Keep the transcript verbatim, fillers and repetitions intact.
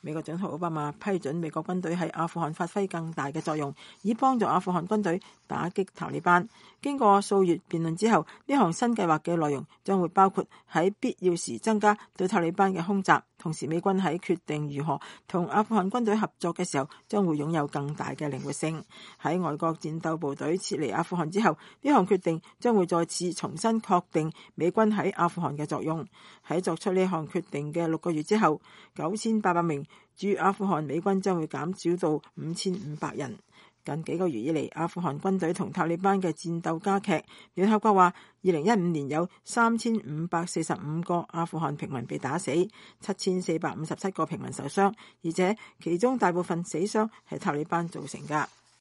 美國總統奧巴馬批准美國軍隊喺阿富汗發揮更大嘅作用，以幫助阿富汗軍隊打擊塔利班。經過數月辯論之後，呢項新計劃嘅內容將會包括喺必要時增加對塔利班嘅空襲，同時美軍喺決定如何同阿富汗軍隊合作嘅時候，將會擁有更大嘅靈活性。喺外國戰鬥部隊撤離阿富汗之後，呢項決定將會再次重新確定美軍喺阿富汗嘅作用。喺作出呢項決定嘅六個月之後，九千八百名駐阿富汗美軍將會減少到五千五百人。近幾個月以嚟，阿富汗軍隊同塔利班嘅戰鬥加劇。聯合國話，二零一五年有三千五百四十五個阿富汗平民被打死，七千四百五十七個平民受傷，而且其中大部分死傷係塔利班造成㗎。